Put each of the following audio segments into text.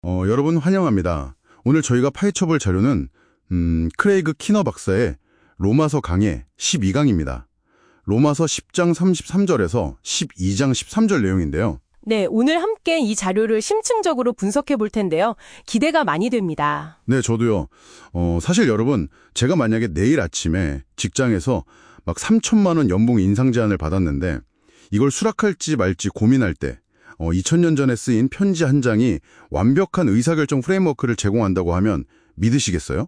여러분 환영합니다. 오늘 저희가 파헤쳐볼 자료는 크레이그 키너 박사의 로마서 강해 12강입니다. 로마서 10장 33절에서 12장 13절 내용인데요. 네, 오늘 함께 이 자료를 심층적으로 분석해 볼 텐데요. 기대가 많이 됩니다. 네, 저도요. 사실 여러분, 제가 만약에 내일 아침에 직장에서 막 3천만 원 연봉 인상 제안을 받았는데 이걸 수락할지 말지 고민할 때 2000년 전에 쓰인 편지 한 장이 완벽한 의사결정 프레임워크를 제공한다고 하면 믿으시겠어요?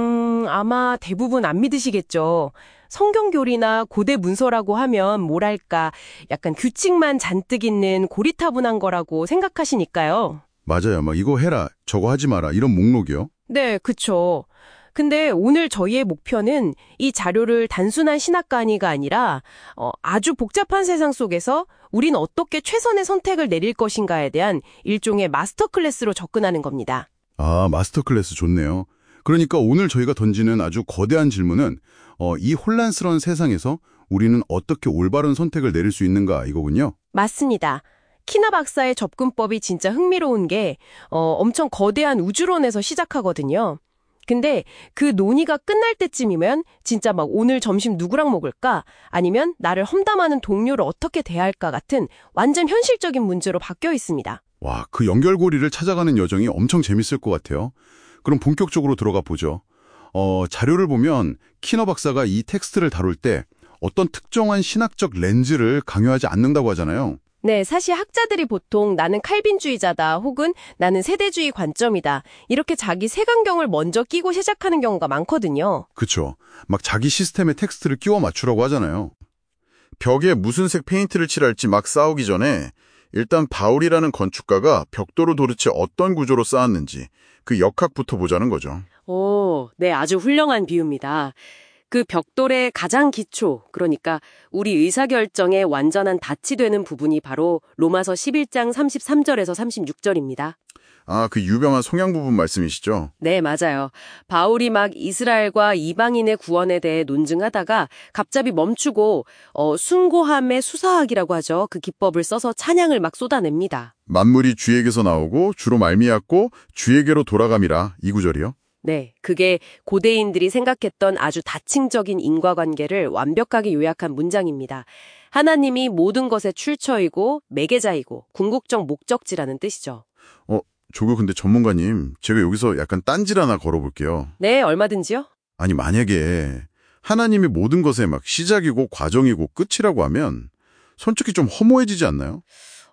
아마 대부분 안 믿으시겠죠. 성경교리나 고대 문서라고 하면 뭐랄까 약간 규칙만 잔뜩 있는 고리타분한 거라고 생각하시니까요. 맞아요. 막 이거 해라, 저거 하지 마라 이런 목록이요. 네, 그쵸. 근데 오늘 저희의 목표는 이 자료를 단순한 신학 강의가 아니라 아주 복잡한 세상 속에서 우린 어떻게 최선의 선택을 내릴 것인가에 대한 일종의 마스터 클래스로 접근하는 겁니다. 아, 마스터 클래스 좋네요. 그러니까 오늘 저희가 던지는 아주 거대한 질문은 이 혼란스러운 세상에서 우리는 어떻게 올바른 선택을 내릴 수 있는가 이거군요. 맞습니다. 키나 박사의 접근법이 진짜 흥미로운 게 엄청 거대한 우주론에서 시작하거든요. 근데 그 논의가 끝날 때쯤이면 진짜 막 오늘 점심 누구랑 먹을까? 아니면 나를 험담하는 동료를 어떻게 대할까 같은 완전 현실적인 문제로 바뀌어 있습니다. 와, 그 연결고리를 찾아가는 여정이 엄청 재밌을 것 같아요. 그럼 본격적으로 들어가 보죠. 자료를 보면 키너 박사가 이 텍스트를 다룰 때 어떤 특정한 신학적 렌즈를 강요하지 않는다고 하잖아요. 네, 사실 학자들이 보통 나는 칼빈주의자다 혹은 나는 세대주의 관점이다 이렇게 자기 색안경을 먼저 끼고 시작하는 경우가 많거든요. 그쵸. 막 자기 시스템에 텍스트를 끼워 맞추라고 하잖아요. 벽에 무슨 색 페인트를 칠할지 막 싸우기 전에 일단 바울이라는 건축가가 벽돌을 도대체 어떤 구조로 쌓았는지 그 역학부터 보자는 거죠. 오, 네, 아주 훌륭한 비유입니다. 그 벽돌의 가장 기초, 그러니까 우리 의사결정의 완전한 닻이 되는 부분이 바로 로마서 11장 33절에서 36절입니다. 아, 그 유명한 성향 부분 말씀이시죠? 네, 맞아요. 바울이 막 이스라엘과 이방인의 구원에 대해 논증하다가 갑자기 멈추고 숭고함의 수사학이라고 하죠. 그 기법을 써서 찬양을 막 쏟아냅니다. 만물이 주에게서 나오고 주로 말미암고 주에게로 돌아감이라 이 구절이요? 네, 그게 고대인들이 생각했던 아주 다층적인 인과관계를 완벽하게 요약한 문장입니다. 하나님이 모든 것의 출처이고 매개자이고 궁극적 목적지라는 뜻이죠. 저거 근데 전문가님, 제가 여기서 약간 딴질 하나 걸어볼게요. 네, 얼마든지요. 아니, 만약에 하나님이 모든 것의 막 시작이고 과정이고 끝이라고 하면 솔직히 좀 허무해지지 않나요?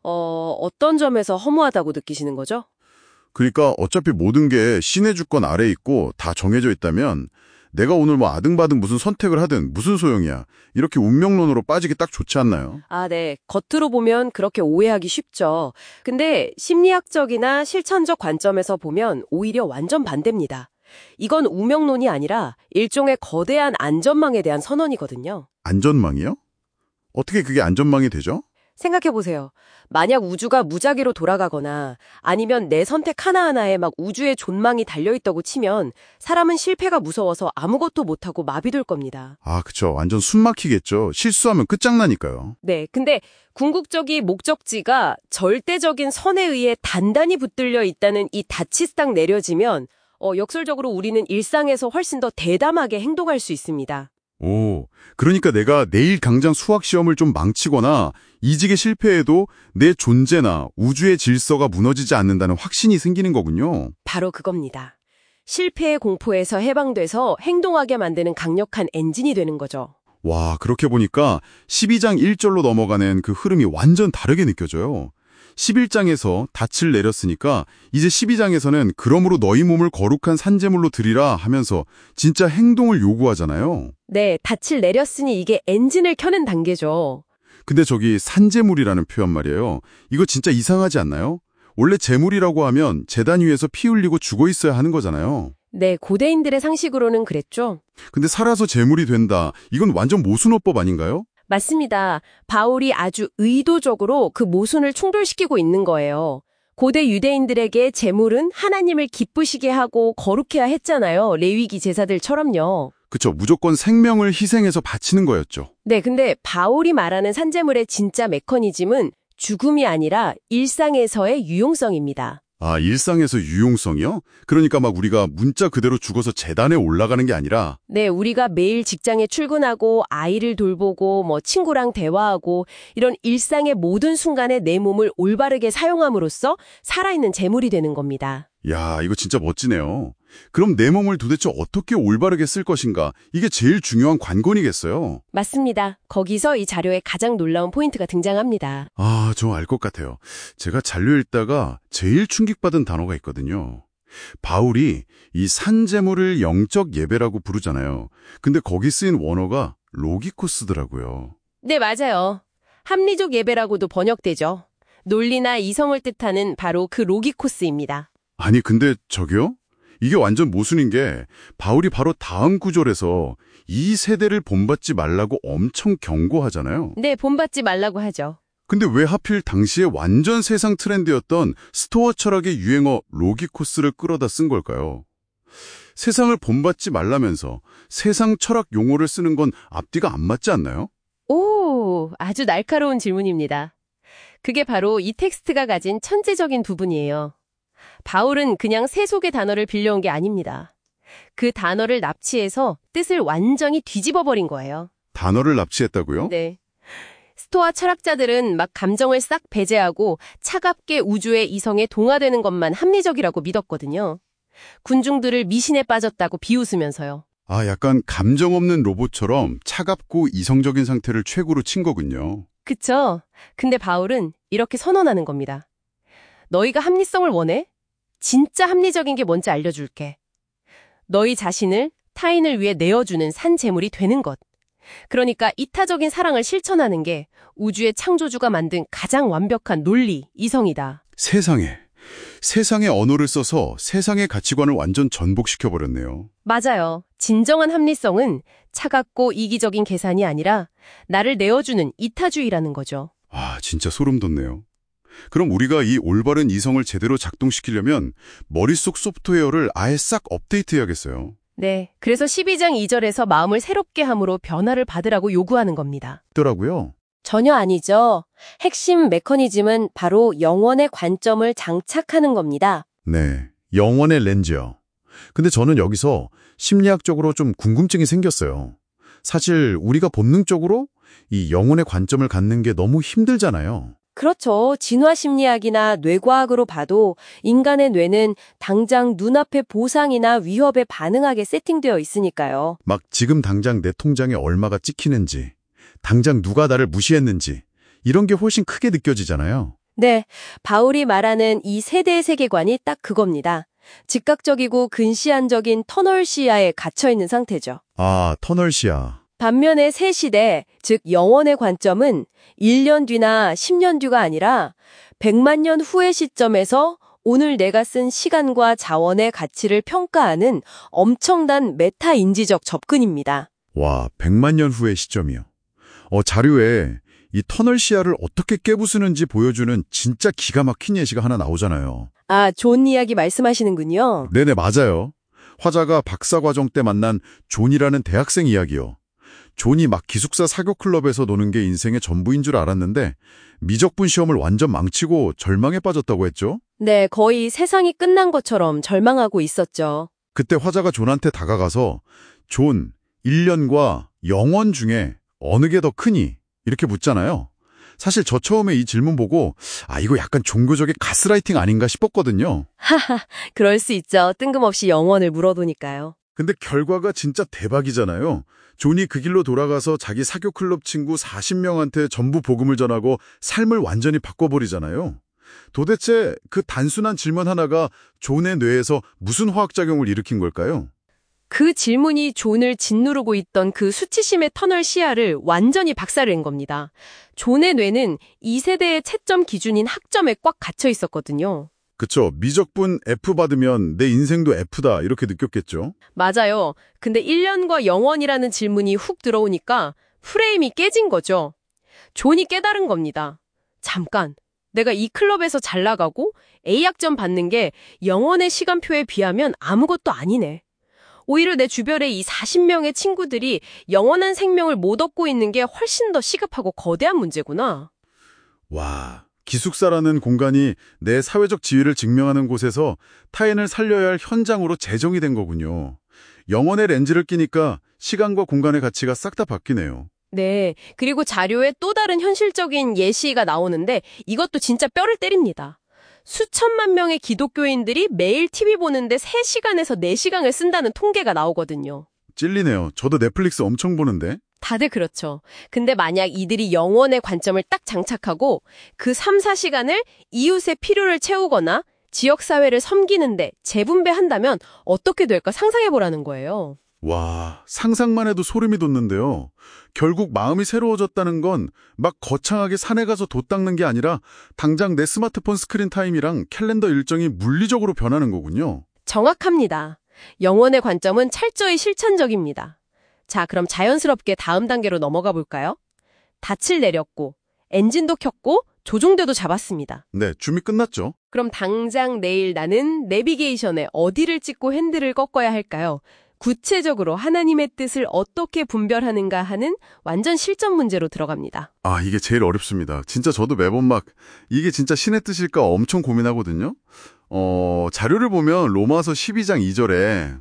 어떤 점에서 허무하다고 느끼시는 거죠? 그러니까 어차피 모든 게 신의 주권 아래에 있고 다 정해져 있다면 내가 오늘 뭐 아등바등 무슨 선택을 하든 무슨 소용이야. 이렇게 운명론으로 빠지기 딱 좋지 않나요? 아, 네. 겉으로 보면 그렇게 오해하기 쉽죠. 근데 심리학적이나 실천적 관점에서 보면 오히려 완전 반대입니다. 이건 운명론이 아니라 일종의 거대한 안전망에 대한 선언이거든요. 안전망이요? 어떻게 그게 안전망이 되죠? 생각해보세요. 만약 우주가 무작위로 돌아가거나 아니면 내 선택 하나하나에 막 우주의 존망이 달려있다고 치면 사람은 실패가 무서워서 아무것도 못하고 마비될 겁니다. 아, 그쵸. 완전 숨 막히겠죠. 실수하면 끝장나니까요. 네, 근데 궁극적인 목적지가 절대적인 선에 의해 단단히 붙들려 있다는 이 닻이 딱 내려지면 역설적으로 우리는 일상에서 훨씬 더 대담하게 행동할 수 있습니다. 오, 그러니까 내가 내일 당장 수학 시험을 좀 망치거나 이직에 실패해도 내 존재나 우주의 질서가 무너지지 않는다는 확신이 생기는 거군요. 바로 그겁니다. 실패의 공포에서 해방돼서 행동하게 만드는 강력한 엔진이 되는 거죠. 와, 그렇게 보니까 12장 1절로 넘어가는 그 흐름이 완전 다르게 느껴져요. 11장에서 닻을 내렸으니까 이제 12장에서는 그러므로 너희 몸을 거룩한 산제물로 드리라 하면서 진짜 행동을 요구하잖아요. 네, 닻을 내렸으니 이게 엔진을 켜는 단계죠. 근데 저기 산제물이라는 표현 말이에요. 이거 진짜 이상하지 않나요? 원래 제물이라고 하면 제단 위에서 피 흘리고 죽어 있어야 하는 거잖아요. 네, 고대인들의 상식으로는 그랬죠. 근데 살아서 제물이 된다. 이건 완전 모순어법 아닌가요? 맞습니다. 바울이 아주 의도적으로 그 모순을 충돌시키고 있는 거예요. 고대 유대인들에게 제물은 하나님을 기쁘시게 하고 거룩해야 했잖아요. 레위기 제사들처럼요. 그쵸. 무조건 생명을 희생해서 바치는 거였죠. 네, 근데 바울이 말하는 산제물의 진짜 메커니즘은 죽음이 아니라 일상에서의 유용성입니다. 아, 일상에서 유용성이요? 그러니까 막 우리가 문자 그대로 죽어서 재단에 올라가는 게 아니라 네, 우리가 매일 직장에 출근하고 아이를 돌보고 친구랑 대화하고 이런 일상의 모든 순간에 내 몸을 올바르게 사용함으로써 살아있는 재물이 되는 겁니다. 야, 이거 진짜 멋지네요. 그럼 내 몸을 도대체 어떻게 올바르게 쓸 것인가? 이게 제일 중요한 관건이겠어요. 맞습니다. 거기서 이 자료에 가장 놀라운 포인트가 등장합니다. 아, 저 알 것 같아요. 제가 잔류 읽다가 제일 충격받은 단어가 있거든요. 바울이 이 산재물을 영적 예배라고 부르잖아요. 근데 거기 쓰인 원어가 로기코스더라고요. 네, 맞아요. 합리적 예배라고도 번역되죠. 논리나 이성을 뜻하는 바로 그 로기코스입니다. 아니, 근데 저기요? 이게 완전 모순인 게 바울이 바로 다음 구절에서 이 세대를 본받지 말라고 엄청 경고하잖아요. 네, 본받지 말라고 하죠. 근데 왜 하필 당시에 완전 세상 트렌드였던 스토어 철학의 유행어 로기코스를 끌어다 쓴 걸까요? 세상을 본받지 말라면서 세상 철학 용어를 쓰는 건 앞뒤가 안 맞지 않나요? 오, 아주 날카로운 질문입니다. 그게 바로 이 텍스트가 가진 천재적인 부분이에요. 바울은 그냥 세속의 단어를 빌려온 게 아닙니다. 그 단어를 납치해서 뜻을 완전히 뒤집어 버린 거예요. 단어를 납치했다고요? 네. 스토아 철학자들은 막 감정을 싹 배제하고 차갑게 우주의 이성에 동화되는 것만 합리적이라고 믿었거든요. 군중들을 미신에 빠졌다고 비웃으면서요. 아, 약간 감정 없는 로봇처럼 차갑고 이성적인 상태를 최고로 친 거군요. 그쵸? 근데 바울은 이렇게 선언하는 겁니다. 너희가 합리성을 원해? 진짜 합리적인 게 뭔지 알려줄게. 너희 자신을 타인을 위해 내어주는 산 제물이 되는 것. 그러니까 이타적인 사랑을 실천하는 게 우주의 창조주가 만든 가장 완벽한 논리, 이성이다. 세상의 언어를 써서 세상의 가치관을 완전 전복시켜버렸네요. 맞아요. 진정한 합리성은 차갑고 이기적인 계산이 아니라 나를 내어주는 이타주의라는 거죠. 아, 진짜 소름 돋네요. 그럼 우리가 이 올바른 이성을 제대로 작동시키려면 머릿속 소프트웨어를 아예 싹 업데이트해야겠어요. 네, 그래서 12장 2절에서 마음을 새롭게 함으로 변화를 받으라고 요구하는 겁니다. 있더라고요. 전혀 아니죠. 핵심 메커니즘은 바로 영혼의 관점을 장착하는 겁니다. 네, 영혼의 렌즈요. 근데 저는 여기서 심리학적으로 좀 궁금증이 생겼어요. 사실 우리가 본능적으로 이 영혼의 관점을 갖는 게 너무 힘들잖아요. 그렇죠. 진화 심리학이나 뇌과학으로 봐도 인간의 뇌는 당장 눈앞의 보상이나 위협에 반응하게 세팅되어 있으니까요. 막 지금 당장 내 통장에 얼마가 찍히는지, 당장 누가 나를 무시했는지 이런 게 훨씬 크게 느껴지잖아요. 네, 바울이 말하는 이 세대의 세계관이 딱 그겁니다. 즉각적이고 근시안적인 터널 시야에 갇혀있는 상태죠. 아, 터널 시야. 반면에 새 시대, 즉 영혼의 관점은 1년 뒤나 10년 뒤가 아니라 100만 년 후의 시점에서 오늘 내가 쓴 시간과 자원의 가치를 평가하는 엄청난 메타인지적 접근입니다. 와, 100만 년 후의 시점이요. 자료에 이 터널 시야를 어떻게 깨부수는지 보여주는 진짜 기가 막힌 예시가 하나 나오잖아요. 아, 존 이야기 말씀하시는군요. 네네, 맞아요. 화자가 박사과정 때 만난 존이라는 대학생 이야기요. 존이 막 기숙사 사교 클럽에서 노는 게 인생의 전부인 줄 알았는데 미적분 시험을 완전 망치고 절망에 빠졌다고 했죠? 네, 거의 세상이 끝난 것처럼 절망하고 있었죠. 그때 화자가 존한테 다가가서 존, 1년과 영원 중에 어느 게 더 크니? 이렇게 묻잖아요. 사실 저 처음에 이 질문 보고 이거 약간 종교적인 가스라이팅 아닌가 싶었거든요. 하하, 그럴 수 있죠. 뜬금없이 영혼을 물어보니까요. 근데 결과가 진짜 대박이잖아요. 존이 그 길로 돌아가서 자기 사교 클럽 친구 40명한테 전부 복음을 전하고 삶을 완전히 바꿔버리잖아요. 도대체 그 단순한 질문 하나가 존의 뇌에서 무슨 화학작용을 일으킨 걸까요? 그 질문이 존을 짓누르고 있던 그 수치심의 터널 시야를 완전히 박살낸 겁니다. 존의 뇌는 이 세대의 채점 기준인 학점에 꽉 갇혀 있었거든요. 그쵸. 미적분 F 받으면 내 인생도 F다 이렇게 느꼈겠죠. 맞아요. 근데 1년과 영원이라는 질문이 훅 들어오니까 프레임이 깨진 거죠. 존이 깨달은 겁니다. 잠깐, 내가 이 클럽에서 잘 나가고 A학점 받는 게 영원의 시간표에 비하면 아무것도 아니네. 오히려 내 주변의 이 40명의 친구들이 영원한 생명을 못 얻고 있는 게 훨씬 더 시급하고 거대한 문제구나. 와, 기숙사라는 공간이 내 사회적 지위를 증명하는 곳에서 타인을 살려야 할 현장으로 재정이 된 거군요. 영혼의 렌즈를 끼니까 시간과 공간의 가치가 싹 다 바뀌네요. 네. 그리고 자료에 또 다른 현실적인 예시가 나오는데 이것도 진짜 뼈를 때립니다. 수천만 명의 기독교인들이 매일 TV 보는데 3시간에서 4시간을 쓴다는 통계가 나오거든요. 찔리네요. 저도 넷플릭스 엄청 보는데. 다들 그렇죠. 근데 만약 이들이 영원의 관점을 딱 장착하고 그 3, 4시간을 이웃의 필요를 채우거나 지역사회를 섬기는데 재분배한다면 어떻게 될까 상상해보라는 거예요. 와, 상상만 해도 소름이 돋는데요. 결국 마음이 새로워졌다는 건 막 거창하게 산에 가서 돛 닦는 게 아니라 당장 내 스마트폰 스크린 타임이랑 캘린더 일정이 물리적으로 변하는 거군요. 정확합니다. 영원의 관점은 철저히 실천적입니다. 자, 그럼 자연스럽게 다음 단계로 넘어가 볼까요? 닻을 내렸고, 엔진도 켰고, 조종대도 잡았습니다. 네, 준비 끝났죠. 그럼 당장 내일 나는 내비게이션에 어디를 찍고 핸들을 꺾어야 할까요? 구체적으로 하나님의 뜻을 어떻게 분별하는가 하는 완전 실전 문제로 들어갑니다. 아, 이게 제일 어렵습니다. 진짜 저도 매번 막 이게 진짜 신의 뜻일까 엄청 고민하거든요. 자료를 보면 로마서 12장 2절에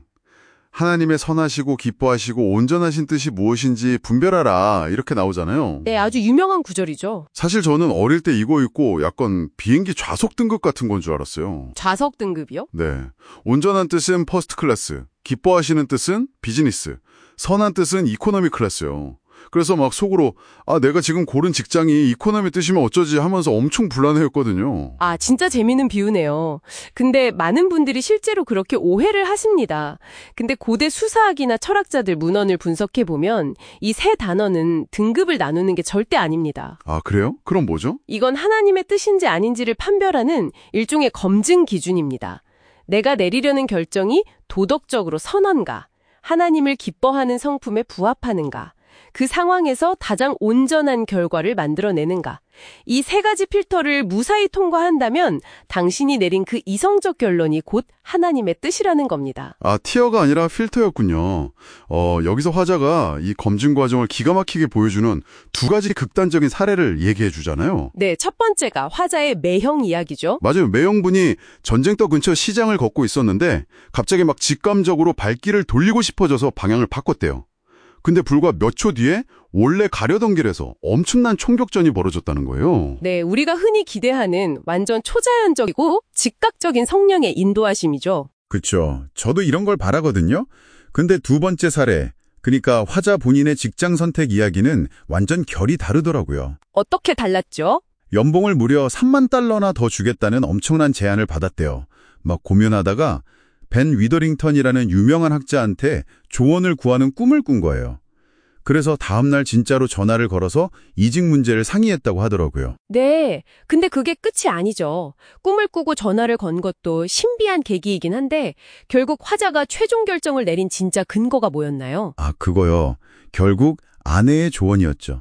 하나님의 선하시고 기뻐하시고 온전하신 뜻이 무엇인지 분별하라 이렇게 나오잖아요. 네, 아주 유명한 구절이죠. 사실 저는 어릴 때 이거 읽고 약간 비행기 좌석 등급 같은 건 줄 알았어요. 좌석 등급이요? 네. 온전한 뜻은 퍼스트 클래스, 기뻐하시는 뜻은 비즈니스, 선한 뜻은 이코노미 클래스요. 그래서 막 속으로 내가 지금 고른 직장이 이코노미 뜻이면 어쩌지 하면서 엄청 불안해했거든요. 아, 진짜 재미있는 비유네요. 근데 많은 분들이 실제로 그렇게 오해를 하십니다. 근데 고대 수사학이나 철학자들 문헌을 분석해보면 이 세 단어는 등급을 나누는 게 절대 아닙니다. 아, 그래요? 그럼 뭐죠? 이건 하나님의 뜻인지 아닌지를 판별하는 일종의 검증 기준입니다. 내가 내리려는 결정이 도덕적으로 선한가, 하나님을 기뻐하는 성품에 부합하는가, 그 상황에서 가장 온전한 결과를 만들어내는가. 이 세 가지 필터를 무사히 통과한다면 당신이 내린 그 이성적 결론이 곧 하나님의 뜻이라는 겁니다. 아, 티어가 아니라 필터였군요. 여기서 화자가 이 검증 과정을 기가 막히게 보여주는 두 가지 극단적인 사례를 얘기해 주잖아요. 네, 첫 번째가 화자의 매형 이야기죠. 맞아요. 매형분이 전쟁터 근처 시장을 걷고 있었는데 갑자기 막 직감적으로 발길을 돌리고 싶어져서 방향을 바꿨대요. 근데 불과 몇 초 뒤에 원래 가려던 길에서 엄청난 총격전이 벌어졌다는 거예요. 네, 우리가 흔히 기대하는 완전 초자연적이고 즉각적인 성령의 인도하심이죠. 그렇죠. 저도 이런 걸 바라거든요. 근데 두 번째 사례, 그러니까 화자 본인의 직장 선택 이야기는 완전 결이 다르더라고요. 어떻게 달랐죠? 연봉을 무려 3만 달러나 더 주겠다는 엄청난 제안을 받았대요. 막 고민하다가 벤 위더링턴이라는 유명한 학자한테 조언을 구하는 꿈을 꾼 거예요. 그래서 다음날 진짜로 전화를 걸어서 이직 문제를 상의했다고 하더라고요. 네, 근데 그게 끝이 아니죠. 꿈을 꾸고 전화를 건 것도 신비한 계기이긴 한데 결국 화자가 최종 결정을 내린 진짜 근거가 뭐였나요? 아, 그거요. 결국 아내의 조언이었죠.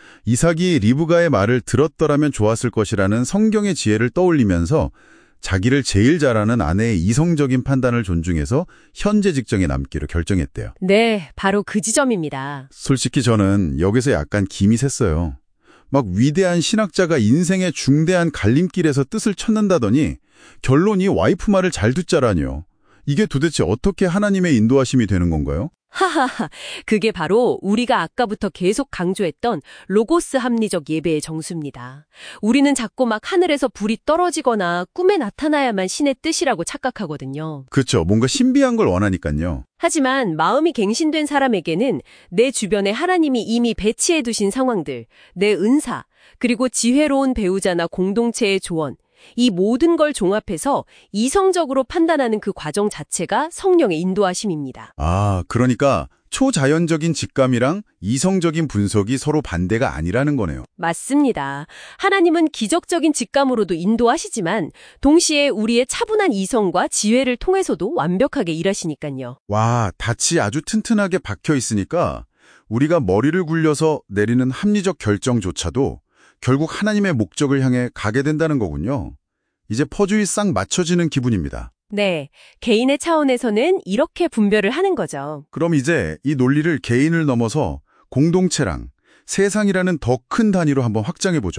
이삭이 리브가의 말을 들었더라면 좋았을 것이라는 성경의 지혜를 떠올리면서 자기를 제일 잘 아는 아내의 이성적인 판단을 존중해서 현재 직장에 남기로 결정했대요. 네, 바로 그 지점입니다. 솔직히 저는 여기서 약간 김이 샜어요. 막 위대한 신학자가 인생의 중대한 갈림길에서 뜻을 찾는다더니 결론이 와이프 말을 잘 듣자라니요. 이게 도대체 어떻게 하나님의 인도하심이 되는 건가요? 하하하, 그게 바로 우리가 아까부터 계속 강조했던 로고스 합리적 예배의 정수입니다. 우리는 자꾸 막 하늘에서 불이 떨어지거나 꿈에 나타나야만 신의 뜻이라고 착각하거든요. 그렇죠. 뭔가 신비한 걸 원하니까요. 하지만 마음이 갱신된 사람에게는 내 주변에 하나님이 이미 배치해 두신 상황들, 내 은사, 그리고 지혜로운 배우자나 공동체의 조언, 이 모든 걸 종합해서 이성적으로 판단하는 그 과정 자체가 성령의 인도하심입니다. 아, 그러니까 초자연적인 직감이랑 이성적인 분석이 서로 반대가 아니라는 거네요. 맞습니다. 하나님은 기적적인 직감으로도 인도하시지만 동시에 우리의 차분한 이성과 지혜를 통해서도 완벽하게 일하시니까요. 와, 닻이 아주 튼튼하게 박혀 있으니까 우리가 머리를 굴려서 내리는 합리적 결정조차도 결국 하나님의 목적을 향해 가게 된다는 거군요. 이제 퍼즐이 싹 맞춰지는 기분입니다. 네, 개인의 차원에서는 이렇게 분별을 하는 거죠. 그럼 이제 이 논리를 개인을 넘어서 공동체랑 세상이라는 더 큰 단위로 한번 확장해보죠.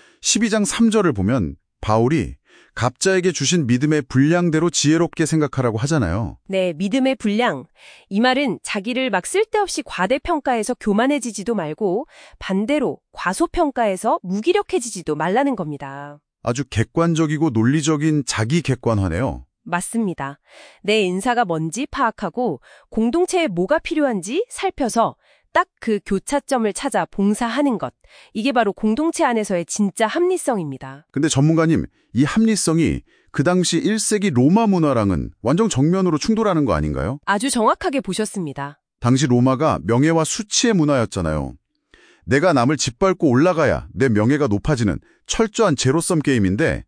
12장 3절을 보면 바울이 갑자에게 주신 믿음의 분량대로 지혜롭게 생각하라고 하잖아요. 네, 믿음의 분량. 이 말은 자기를 막 쓸데없이 과대평가해서 교만해지지도 말고 반대로 과소평가해서 무기력해지지도 말라는 겁니다. 아주 객관적이고 논리적인 자기 객관화네요. 맞습니다. 내 인사가 뭔지 파악하고 공동체에 뭐가 필요한지 살펴서 딱 그 교차점을 찾아 봉사하는 것. 이게 바로 공동체 안에서의 진짜 합리성입니다. 근데 전문가님, 이 합리성이 그 당시 1세기 로마 문화랑은 완전 정면으로 충돌하는 거 아닌가요? 아주 정확하게 보셨습니다. 당시 로마가 명예와 수치의 문화였잖아요. 내가 남을 짓밟고 올라가야 내 명예가 높아지는 철저한 제로섬 게임인데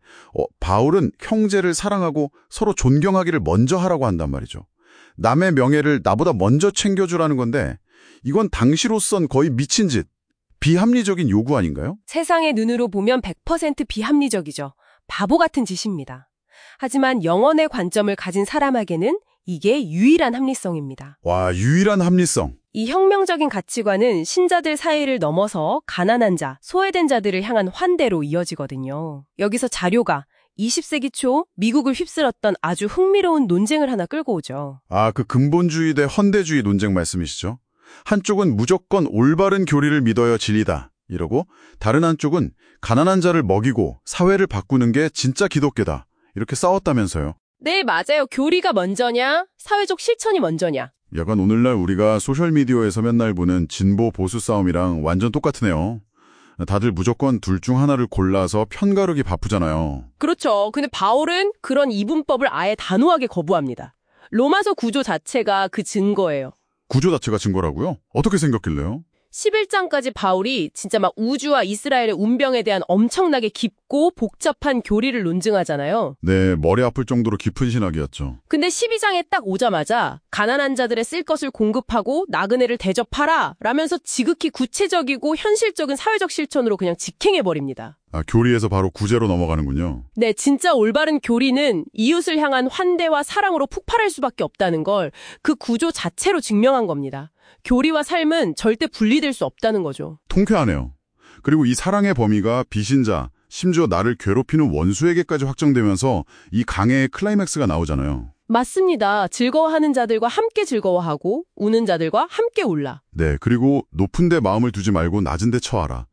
바울은 형제를 사랑하고 서로 존경하기를 먼저 하라고 한단 말이죠. 남의 명예를 나보다 먼저 챙겨주라는 건데 이건 당시로선 거의 미친 짓, 비합리적인 요구 아닌가요? 세상의 눈으로 보면 100% 비합리적이죠. 바보 같은 짓입니다. 하지만 영혼의 관점을 가진 사람에게는 이게 유일한 합리성입니다. 와, 유일한 합리성. 이 혁명적인 가치관은 신자들 사이를 넘어서 가난한 자, 소외된 자들을 향한 환대로 이어지거든요. 여기서 자료가 20세기 초 미국을 휩쓸었던 아주 흥미로운 논쟁을 하나 끌고 오죠. 아, 그 근본주의 대 헌대주의 논쟁 말씀이시죠? 한쪽은 무조건 올바른 교리를 믿어야 진리다 이러고 다른 한쪽은 가난한 자를 먹이고 사회를 바꾸는 게 진짜 기독교다 이렇게 싸웠다면서요. 네, 맞아요. 교리가 먼저냐, 사회적 실천이 먼저냐. 약간 오늘날 우리가 소셜미디어에서 맨날 보는 진보 보수 싸움이랑 완전 똑같으네요. 다들 무조건 둘 중 하나를 골라서 편가르기 바쁘잖아요. 그렇죠. 근데 바울은 그런 이분법을 아예 단호하게 거부합니다. 로마서 구조 자체가 그 증거예요. 구조 자체가 증거라고요? 어떻게 생겼길래요? 11장까지 바울이 진짜 막 우주와 이스라엘의 운명에 대한 엄청나게 깊고 복잡한 교리를 논증하잖아요. 네, 머리 아플 정도로 깊은 신학이었죠. 근데 12장에 딱 오자마자 가난한 자들의 쓸 것을 공급하고 나그네를 대접하라 라면서 지극히 구체적이고 현실적인 사회적 실천으로 그냥 직행해버립니다. 아, 교리에서 바로 구제로 넘어가는군요. 네, 진짜 올바른 교리는 이웃을 향한 환대와 사랑으로 폭발할 수밖에 없다는 걸 그 구조 자체로 증명한 겁니다. 교리와 삶은 절대 분리될 수 없다는 거죠. 통쾌하네요. 그리고 이 사랑의 범위가 비신자, 심지어 나를 괴롭히는 원수에게까지 확정되면서 이 강해의 클라이맥스가 나오잖아요. 맞습니다. 즐거워하는 자들과 함께 즐거워하고 우는 자들과 함께 울라. 네, 그리고 높은 데 마음을 두지 말고 낮은 데 처하라.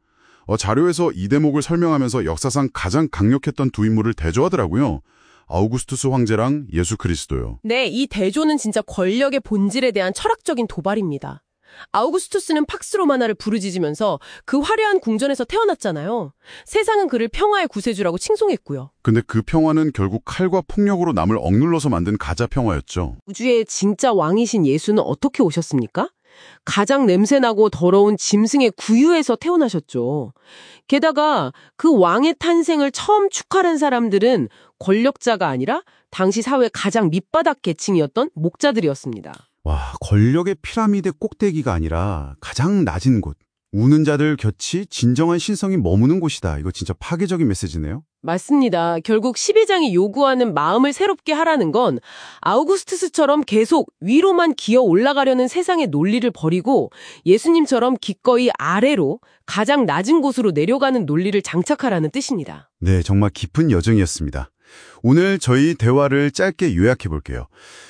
자료에서 이 대목을 설명하면서 역사상 가장 강력했던 두 인물을 대조하더라고요. 아우구스투스 황제랑 예수 그리스도요. 네, 이 대조는 진짜 권력의 본질에 대한 철학적인 도발입니다. 아우구스투스는 팍스 로마나를 부르짖으면서 그 화려한 궁전에서 태어났잖아요. 세상은 그를 평화의 구세주라고 칭송했고요. 근데 그 평화는 결국 칼과 폭력으로 남을 억눌러서 만든 가짜 평화였죠. 우주의 진짜 왕이신 예수는 어떻게 오셨습니까? 가장 냄새나고 더러운 짐승의 구유에서 태어나셨죠. 게다가 그 왕의 탄생을 처음 축하한 사람들은 권력자가 아니라 당시 사회 가장 밑바닥 계층이었던 목자들이었습니다. 와, 권력의 피라미드 꼭대기가 아니라 가장 낮은 곳. 우는 자들 곁이 진정한 신성이 머무는 곳이다. 이거 진짜 파괴적인 메시지네요. 맞습니다. 결국 12장이 요구하는 마음을 새롭게 하라는 건 아우구스투스처럼 계속 위로만 기어 올라가려는 세상의 논리를 버리고 예수님처럼 기꺼이 아래로 가장 낮은 곳으로 내려가는 논리를 장착하라는 뜻입니다. 네, 정말 깊은 여정이었습니다. 오늘 저희 대화를 짧게 요약해 볼게요.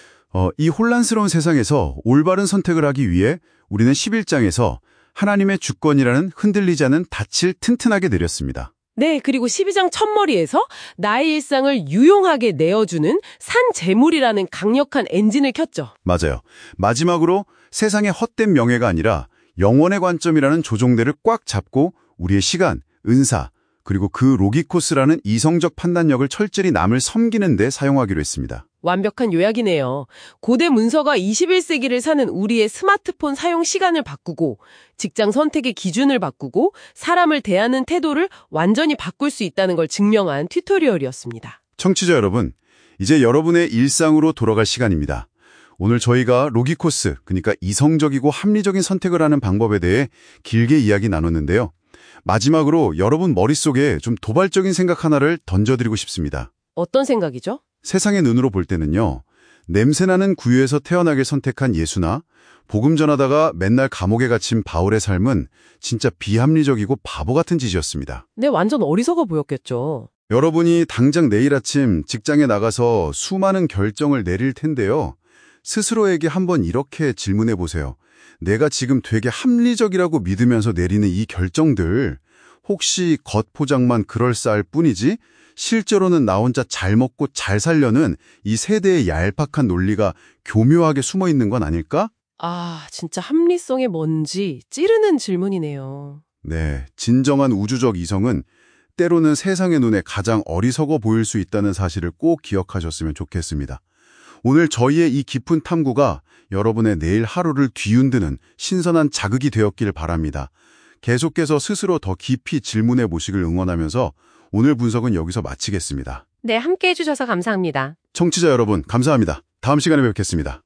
이 혼란스러운 세상에서 올바른 선택을 하기 위해 우리는 11장에서 하나님의 주권이라는 흔들리지 않은 닻을 튼튼하게 내렸습니다. 네, 그리고 12장 첫머리에서 나의 일상을 유용하게 내어주는 산 재물이라는 강력한 엔진을 켰죠. 맞아요. 마지막으로 세상의 헛된 명예가 아니라 영원의 관점이라는 조종대를 꽉 잡고 우리의 시간, 은사, 그리고 그 로기코스라는 이성적 판단력을 철저히 남을 섬기는 데 사용하기로 했습니다. 완벽한 요약이네요. 고대 문서가 21세기를 사는 우리의 스마트폰 사용 시간을 바꾸고 직장 선택의 기준을 바꾸고 사람을 대하는 태도를 완전히 바꿀 수 있다는 걸 증명한 튜토리얼이었습니다. 청취자 여러분, 이제 여러분의 일상으로 돌아갈 시간입니다. 오늘 저희가 로기코스, 그러니까 이성적이고 합리적인 선택을 하는 방법에 대해 길게 이야기 나눴는데요. 마지막으로 여러분 머릿속에 좀 도발적인 생각 하나를 던져드리고 싶습니다. 어떤 생각이죠? 세상의 눈으로 볼 때는요, 냄새나는 구유에서 태어나길 선택한 예수나 복음 전하다가 맨날 감옥에 갇힌 바울의 삶은 진짜 비합리적이고 바보 같은 짓이었습니다. 네, 완전 어리석어 보였겠죠. 여러분이 당장 내일 아침 직장에 나가서 수많은 결정을 내릴 텐데요. 스스로에게 한번 이렇게 질문해 보세요. 내가 지금 되게 합리적이라고 믿으면서 내리는 이 결정들, 혹시 겉포장만 그럴싸할 뿐이지 실제로는 나 혼자 잘 먹고 잘 살려는 이 세대의 얄팍한 논리가 교묘하게 숨어 있는 건 아닐까? 아, 진짜 합리성이 뭔지 찌르는 질문이네요. 네, 진정한 우주적 이성은 때로는 세상의 눈에 가장 어리석어 보일 수 있다는 사실을 꼭 기억하셨으면 좋겠습니다. 오늘 저희의 이 깊은 탐구가 여러분의 내일 하루를 뒤흔드는 신선한 자극이 되었길 바랍니다. 계속해서 스스로 더 깊이 질문해 보시길 응원하면서 오늘 분석은 여기서 마치겠습니다. 네, 함께 해주셔서 감사합니다. 청취자 여러분, 감사합니다. 다음 시간에 뵙겠습니다.